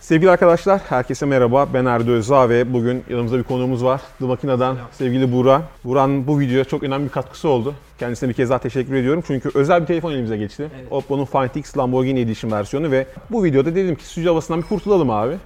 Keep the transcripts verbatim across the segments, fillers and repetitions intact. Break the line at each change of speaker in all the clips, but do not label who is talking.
Sevgili arkadaşlar, herkese merhaba. Ben Erdo Özağ ve bugün yanımızda bir konuğumuz var. The Makina'dan sevgili Buğra. Buğra'nın bu videoya çok önemli bir katkısı oldu. Kendisine bir kez daha teşekkür ediyorum. Çünkü özel bir telefon elimize geçti. Evet. Oppo'nun Find X Lamborghini Edition versiyonu ve bu videoda dedim ki stüdyo havasından bir kurtulalım abi.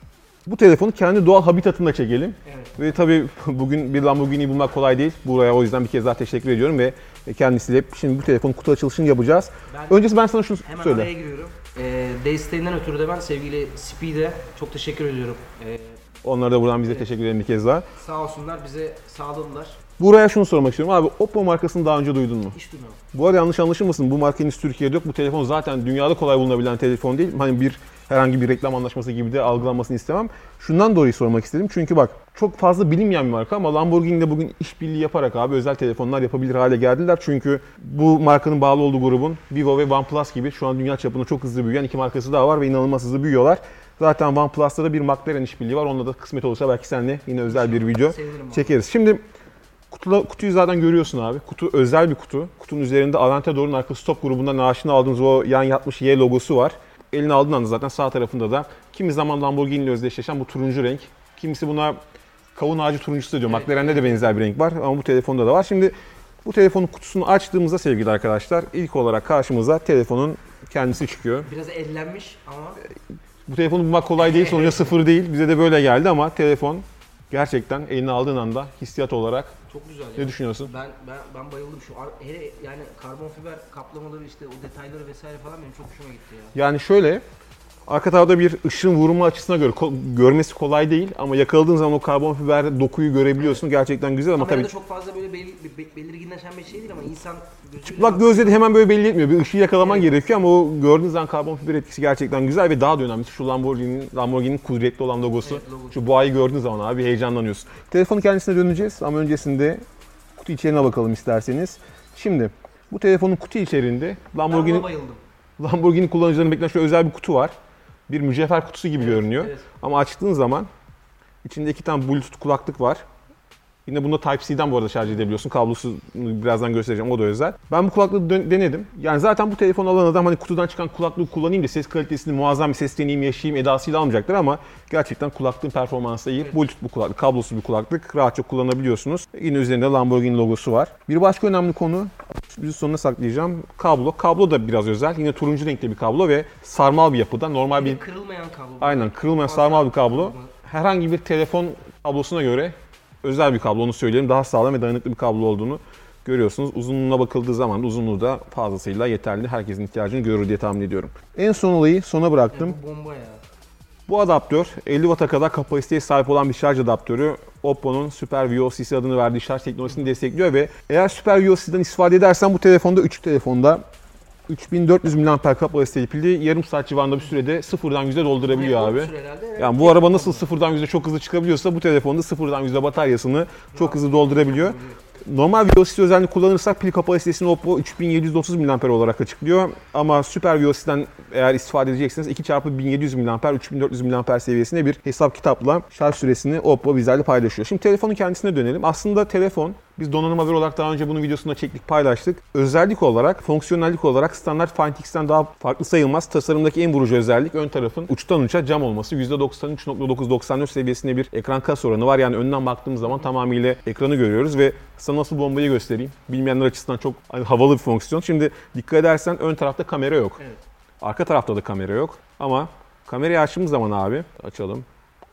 Bu telefonu kendi doğal habitatında çekelim. Evet. Ve tabii bugün bir Lamborghini bulmak kolay değil. Buğra'ya o yüzden bir kez daha teşekkür ediyorum ve kendisiyle şimdi bu telefonun kutu açılışını yapacağız. Ben Öncesi ben sana şunu
hemen
söyle.
Hemen araya giriyorum. E, desteğinden ötürü de ben sevgili Speed'e çok teşekkür ediyorum. E,
Onlara da buradan bize evet. teşekkür ederim bir kez daha.
Sağ olsunlar, bize sağladılar.
Buraya şunu sormak istiyorum abi, Oppo markasını daha önce duydun mu?
Hiç duymadım.
Bu arada yanlış anlaşılmasın, bu marka henüz Türkiye'de yok. Bu telefon zaten dünyada kolay bulunabilen telefon değil. Hani bir herhangi bir reklam anlaşması gibi de algılanmasını istemem. Şundan dolayı sormak istedim çünkü bak çok fazla bilinmeyen bir marka ama Lamborghini de bugün işbirliği yaparak abi özel telefonlar yapabilir hale geldiler. Çünkü bu markanın bağlı olduğu grubun Vivo ve OnePlus gibi şu an dünya çapında çok hızlı büyüyen iki markası daha var ve inanılmaz hızlı büyüyorlar. Zaten OnePlus'ta da bir McLaren işbirliği var. Onunla da kısmet olursa belki seninle yine özel bir video çekeriz. Şimdi Kutu, kutuyu zaten görüyorsun abi. Kutu özel bir kutu. Kutunun üzerinde Aventador'un arka stop grubundan aşina aldığımız o yan yatmış Y logosu var. Eline aldığın anda zaten sağ tarafında da kimi zaman Lamborghini ile özdeşleşen bu turuncu renk. Kimisi buna kavun ağacı turuncusu diyor. Evet. McLaren'de de benzer bir renk var ama bu telefonda da var. Şimdi bu telefonun kutusunu açtığımızda sevgili arkadaşlar ilk olarak karşımıza telefonun kendisi çıkıyor.
Biraz ellenmiş ama...
Bu telefonu bulmak kolay değil. Sonuçta sıfır değil. Bize de böyle geldi ama telefon gerçekten eline aldığın anda hissiyat olarak
çok güzel.
Ne
ya.
düşünüyorsun?
Ben ben ben bayıldım şu hele yani karbon fiber kaplamaları işte o detayları vesaire falan benim çok hoşuma gitti ya.
Yani şöyle arka tarafta bir ışın vurma açısına göre ko- görmesi kolay değil ama yakaladığın zaman o karbon fiber dokuyu görebiliyorsun. Evet. Gerçekten güzel ama
Kamerada
tabii
çok fazla böyle bel- be- belirginleşen bir şey değil ama insan
çıplak gözle de hemen böyle belli etmiyor. Bir ışığı yakalaman
evet.
gerekiyor ama o gördüğün zaman karbon fiber etkisi gerçekten güzel ve daha da önemlisi şu Lamborghini'nin Lamborghini'nin kudretli olan logosu. Evet, logo. Şu boğayı gördüğün zaman abi heyecanlanıyorsun. Telefonun kendisine döneceğiz ama öncesinde kutu içeriğine bakalım isterseniz. Şimdi bu telefonun kutu içerisinde Lamborghini Lamborghini kullanıcılarının beklenen şöyle özel bir kutu var. Bir mücevher kutusu gibi evet, görünüyor. Evet. Ama açtığın zaman içinde iki tane Bluetooth kulaklık var. Yine bunda Type-C'den bu arada şarj edebiliyorsun. Kablosuz birazdan göstereceğim. O da özel. Ben bu kulaklığı denedim. Yani zaten bu telefon alan adam hani kutudan çıkan kulaklığı kullanayım da ses kalitesini muazzam bir ses deneyimi yaşayayım edasıyla almayacaktır ama gerçekten kulaklığın performansı iyi. Evet. Bluetooth bu kulaklık, kablosuz bir kulaklık. Rahatça kullanabiliyorsunuz. Yine üzerinde Lamborghini logosu var. Bir başka önemli konu, bizi sonuna saklayacağım. Kablo. Kablo da biraz özel. Yine turuncu renkli bir kablo ve sarmal bir yapıda. Normal bir
kırılmayan kablo.
Aynen, kırılmayan sarmal bir kablo. Herhangi bir telefon kablosuna göre özel bir kablo, onu söyleyelim. Daha sağlam ve dayanıklı bir kablo olduğunu görüyorsunuz. Uzunluğuna bakıldığı zaman da uzunluğu da fazlasıyla yeterli. Herkesin ihtiyacını görür diye tahmin ediyorum. En son olayı sona bıraktım.
Ya bu bomba ya.
Bu adaptör elli watt'a kadar kapasiteye sahip olan bir şarj adaptörü. Oppo'nun Super V O C C adını verdiği şarj teknolojisini destekliyor ve eğer Super V O C'den istifade edersen bu telefonda üç telefonda üç bin dört yüz miliamper kapasiteli pili yarım saat civarında bir sürede sıfırdan yüze doldurabiliyor abi. Yani bu araba nasıl sıfırdan yüze çok hızlı çıkabiliyorsa bu telefonda sıfırdan yüze bataryasını çok hızlı doldurabiliyor. Normal V O C özelliğini kullanırsak pil kapasitesini Oppo üç bin yedi yüz otuz miliamper olarak açıklıyor. Ama Super V O C'den eğer istifade edecekseniz iki çarpı bin yedi yüz miliamper, üç bin dört yüz miliamper seviyesinde bir hesap kitapla şarj süresini Oppo bizlerle paylaşıyor. Şimdi telefonun kendisine dönelim. Aslında telefon, biz donanım haberi olarak daha önce bunun videosunda çektik, paylaştık. Özellik olarak, fonksiyonellik olarak standart Find X'ten daha farklı sayılmaz. Tasarımdaki en vurucu özellik ön tarafın uçtan uça cam olması. yüzde doksan üç nokta dokuz doksan dört seviyesinde bir ekran kas oranı var. Yani önden baktığımız zaman tamamıyla ekranı görüyoruz ve sana nasıl bombayı göstereyim. Bilmeyenler açısından çok havalı bir fonksiyon. Şimdi dikkat edersen ön tarafta kamera yok. Evet. Arka tarafta da kamera yok. Ama kamerayı açtığımız zaman abi, açalım.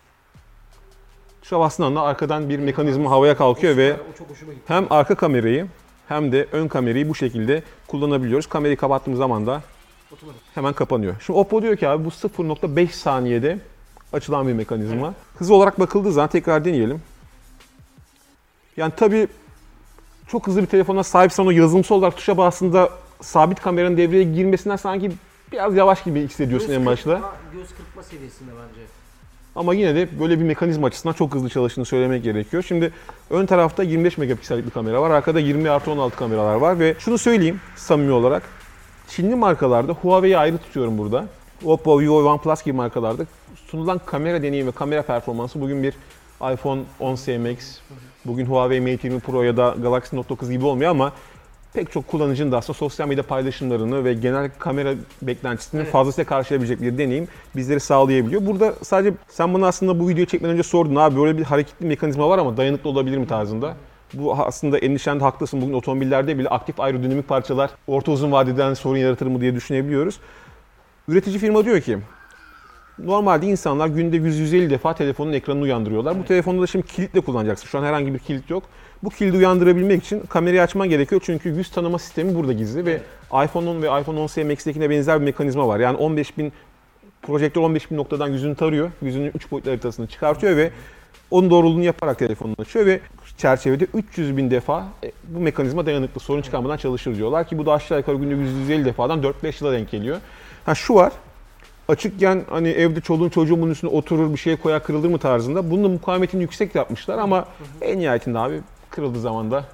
Şu bastığın anda arkadan bir mekanizma havaya kalkıyor o ve hem arka kamerayı hem de ön kamerayı bu şekilde kullanabiliyoruz. Kamerayı kapattığımız zaman da hemen kapanıyor. Şimdi Oppo diyor ki abi bu sıfır nokta beş saniyede açılan bir mekanizma. Evet. Hız olarak bakıldığı zaman tekrar deneyelim. Yani tabii çok hızlı bir telefona sahipsen o yazılımsal olarak tuşa bastığında sabit kameranın devreye girmesinden sanki biraz yavaş gibi hissediyorsun göz en başta.
Kırpma, göz kırpma seviyesinde bence.
Ama yine de böyle bir mekanizma açısından çok hızlı çalıştığını söylemek gerekiyor. Şimdi ön tarafta yirmi beş megapiksellik bir kamera var. Arkada yirmi artı on altı kameralar var ve şunu söyleyeyim samimi olarak. Çinli markalarda Huawei'yi ayrı tutuyorum burada. Oppo, Vivo, OnePlus gibi markalarda sunulan kamera deneyimi ve kamera performansı bugün bir iPhone on S Max, bugün Huawei Mate yirmi Pro ya da Galaxy Note dokuz gibi olmuyor ama pek çok kullanıcının da aslında sosyal medya paylaşımlarını ve genel kamera beklentisini
evet.
fazlasıyla karşılayabilecek bir deneyim bizleri sağlayabiliyor. Burada sadece sen bana aslında bu videoyu çekmeden önce sordun abi böyle bir hareketli mekanizma var ama dayanıklı olabilir mi tarzında. Bu aslında endişende haklısın. Bugün otomobillerde bile aktif aerodinamik parçalar orta uzun vadeden sorun yaratır mı diye düşünebiliyoruz. Üretici firma diyor ki normalde insanlar günde yüz yüz elli defa telefonun ekranını uyandırıyorlar. Evet. Bu telefonu da şimdi kilitle kullanacaksın. Şu an herhangi bir kilit yok. Bu kilidi uyandırabilmek için kamerayı açman gerekiyor çünkü yüz tanıma sistemi burada gizli evet. Ve iPhone on ve iPhone on S Max'tekine benzer bir mekanizma var. Yani on beş bin projektör on beş bin noktadan yüzünü tarıyor. Yüzünün üç boyutlu haritasını çıkartıyor ve onun doğruluğunu yaparak telefonunu açıyor ve çerçevede üç yüz bin defa bu mekanizma dayanıklı sorun çıkarmadan çalışır diyorlar ki bu da aşağı yukarı günde yüz yüz elli defadan dört beş yıla denk geliyor. Ha şu var. Açıkken hani evde çoluğun çocuğun bunun üstüne oturur bir şeye koyar kırılır mı tarzında. Bunun da mukavemetini yüksek yapmışlar ama en nihayetinde abi kırıldığı zaman da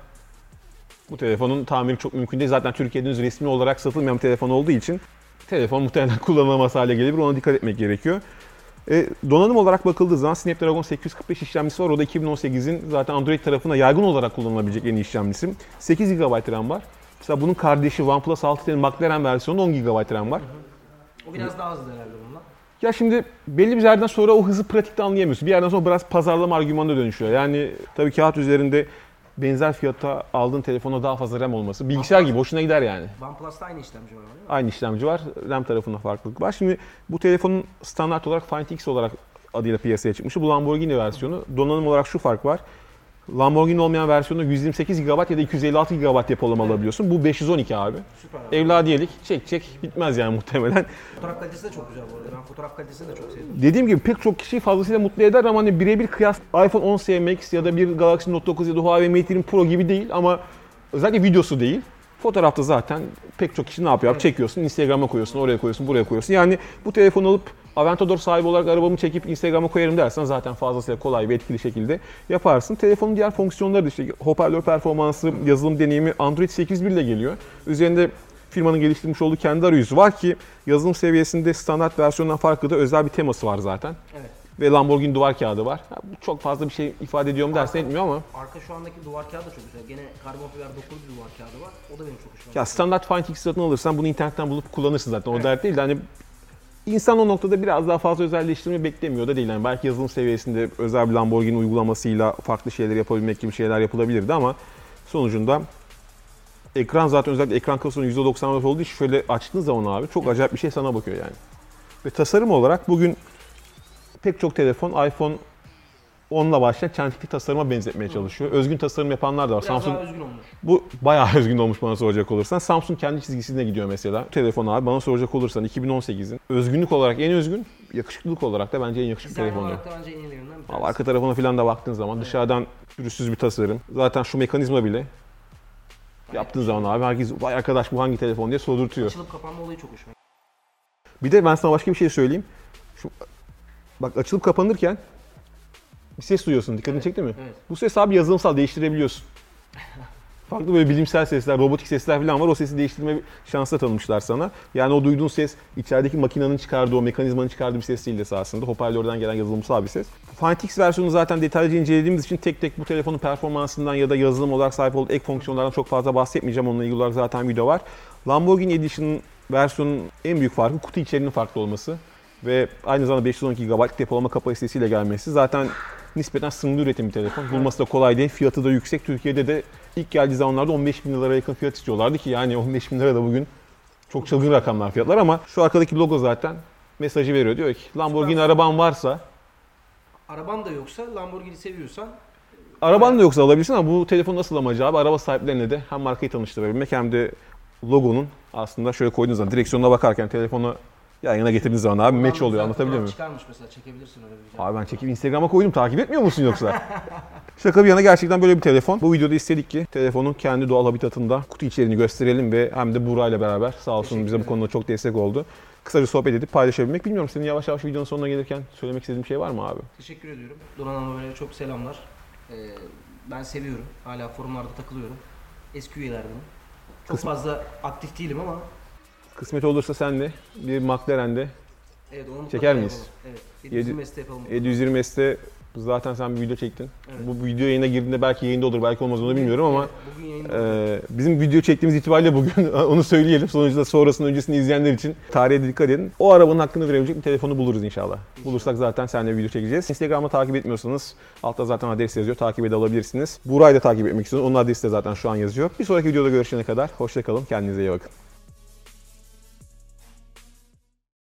bu telefonun tamiri çok mümkün değil. Zaten Türkiye'de resmi olarak satılmayan bir telefon olduğu için telefon muhtemelen kullanılamaz hale gelebilir. Ona dikkat etmek gerekiyor. E, donanım olarak bakıldığı zaman Snapdragon sekiz yüz kırk beş işlemcisi var. O da iki bin on sekizin zaten Android tarafına yaygın olarak kullanılabilecek en iyi işlemcisi. sekiz gigabayt RAM var. Mesela bunun kardeşi OnePlus altı T'nin McLaren versiyonu on gigabayt RAM var.
O biraz daha hızlı herhalde bundan.
Ya şimdi belli bir yerden sonra o hızı pratikte anlayamıyorsun. Bir yerden sonra biraz pazarlama argümanına dönüşüyor. Yani tabii kağıt üzerinde benzer fiyata aldığın telefona daha fazla RAM olması bilgisayar gibi hoşuna gider yani.
OnePlus'ta aynı işlemci var değil mi?
Aynı işlemci var. RAM tarafında farklılık var. Şimdi bu telefonun standart olarak Find X olarak adıyla piyasaya çıkmıştı. Bu Lamborghini versiyonu. Donanım olarak şu fark var. Lamborghini olmayan versiyonda yüz yirmi sekiz gigabayt ya da iki yüz elli altı gigabayt depolama evet. alabiliyorsun. Bu beş yüz on iki abi.
Süper abi.
Evladiyelik çek çek bitmez yani muhtemelen.
Fotoğraf kalitesi de çok güzel bu arada. Ben fotoğraf kalitesini de çok sevdim.
Dediğim gibi pek çok kişiyi fazlasıyla mutlu eder ama hani birebir kıyas iPhone on S Max ya da bir Galaxy Note dokuz ya da Huawei Mate yirmi Pro gibi değil ama özellikle videosu değil. Fotoğrafta zaten pek çok kişi ne yapıyor? Evet. Çekiyorsun, Instagram'a koyuyorsun, oraya koyuyorsun, buraya koyuyorsun. Yani bu telefonu alıp Aventador sahibi olarak arabamı çekip Instagram'a koyarım dersen zaten fazlasıyla kolay ve etkili şekilde yaparsın. Telefonun diğer fonksiyonları da işte hoparlör performansı, yazılım deneyimi Android sekiz nokta bir ile geliyor. Üzerinde firmanın geliştirmiş olduğu kendi arayüzü var ki yazılım seviyesinde standart versiyondan farklı da özel bir teması var zaten. Evet. Ve Lamborghini duvar kağıdı var. Ya bu çok fazla bir şey ifade ediyor mu dersen etmiyor ama.
Arka şu andaki duvar kağıdı da çok güzel. Gene karbon fiber dokulu bir duvar kağıdı var. O da benim çok hoşuma gitti.
Ya standart Find X satın alırsan bunu internetten bulup kullanırsın zaten. O evet. dert değil de hani İnsan o noktada biraz daha fazla özelleştirme beklemiyor da değil. Yani belki yazılım seviyesinde özel bir Lamborghini uygulamasıyla farklı şeyler yapabilmek gibi şeyler yapılabilirdi ama sonucunda ekran zaten özellikle ekran kalınlığının yüzde doksan dört olduğu için şöyle açtığın zaman abi çok acayip bir şey sana bakıyor yani. Ve tasarım olarak bugün pek çok telefon iPhone onla başlayan çentikli tasarıma benzetmeye çalışıyor. Özgün tasarım yapanlar da var.
Biraz
Samsung
daha özgün olmuş.
Bu bayağı özgün olmuş bana soracak olursan. Samsung kendi çizgisine gidiyor mesela. Telefon abi bana soracak olursan iki bin on sekizin özgünlük olarak en özgün, yakışıklılık olarak da bence en yakışıklı
Dizayn
telefonu.
olarak da bence en iyilerinden bir tanesi.
Abi arka tarafına falan da baktığın zaman evet. dışarıdan pürüzsüz bir tasarım. Zaten şu mekanizma bile evet. yaptığın zaman abi herkes vay arkadaş bu hangi telefon diye sordurtuyor.
Açılıp kapanma olayı çok hoşuma.
Bir de ben sana başka bir şey söyleyeyim. Şu, bak açılıp kapanırken bir ses duyuyorsun. Dikkatini evet. çekti mi? Evet. Bu ses abi yazılımsal değiştirebiliyorsun. Farklı böyle bilimsel sesler, robotik sesler falan var. O sesi değiştirme şansı da tanımışlar sana. Yani o duyduğun ses içerideki makinenin çıkardığı, o mekanizmanın çıkardığı bir ses değil esasında. Hoparlörden gelen yazılımsal bir ses. Find X versiyonu zaten detaylıca incelediğimiz için tek tek bu telefonun performansından ya da yazılım olarak sahip olduğu ek fonksiyonlardan çok fazla bahsetmeyeceğim. Onunla ilgili olarak zaten video var. Lamborghini Edition versiyonun en büyük farkı kutu içeriğinin farklı olması. Ve aynı zamanda beş yüz on iki gigabayt depolama kapasitesiyle gelmesi. Zaten nispeten sınırlı üretim bir telefon. Bulması da kolay değil. Fiyatı da yüksek. Türkiye'de de ilk geldiği zamanlarda on beş bin liraya yakın fiyat istiyorlardı ki yani on beş bin lira da bugün çok çılgın rakamlar fiyatlar ama şu arkadaki logo zaten mesajı veriyor. Diyor ki Lamborghini araban varsa,
araban da yoksa Lamborghini seviyorsan
araban da yoksa alabilirsin ama bu telefon nasıl amacı abi? Araba sahiplerine de hem markayı tanıştırabilmek hem de logonun aslında şöyle koyduğunuz zaman direksiyona bakarken telefonu yan yana getirdiğiniz zaman abi match oluyor, anlatabiliyor muyum?
Çıkarmış mesela, çekebilirsin öyle bir şey.
Abi ben çekip Instagram'a koydum, takip etmiyor musun yoksa? Şaka bir yana gerçekten böyle bir telefon. Bu videoda istedik ki telefonun kendi doğal habitatında kutu içeriğini gösterelim ve hem de Buğra ile beraber sağ olsun bize bu konuda çok destek oldu. Kısaca sohbet edip paylaşabilmek. Bilmiyorum senin yavaş yavaş videonun sonuna gelirken söylemek istediğin bir şey var mı abi?
Teşekkür ediyorum. Donan Hanım'a böyle çok selamlar. Ee, ben seviyorum. Hala forumlarda takılıyorum. Eski üyelerdenim. Çok Kısmet. fazla aktif değilim ama
kısmet olursa sen de bir McLaren'de
evet, onu
çeker miyiz?
Evet, yedi yüz yirmi S'te yapalım.
yedi yüz yirmi S'te Zaten sen bir video çektin.
Evet.
Bu video yayına girdiğinde belki yayında olur, belki olmaz onu bilmiyorum ama
Evet, bugün yayında
e, bizim video çektiğimiz itibariyle bugün onu söyleyelim. Sonuçta sonrasını öncesini izleyenler için tarihe dikkat edin. O arabanın hakkını verebilecek bir telefonu buluruz inşallah. inşallah. Bulursak zaten seninle video çekeceğiz. Instagram'da takip etmiyorsanız altta zaten adres yazıyor. Takip edebilirsiniz. Burayı da takip etmek istiyorsanız onun adresi de zaten şu an yazıyor. Bir sonraki videoda görüşene kadar hoşça kalın. Kendinize iyi bakın.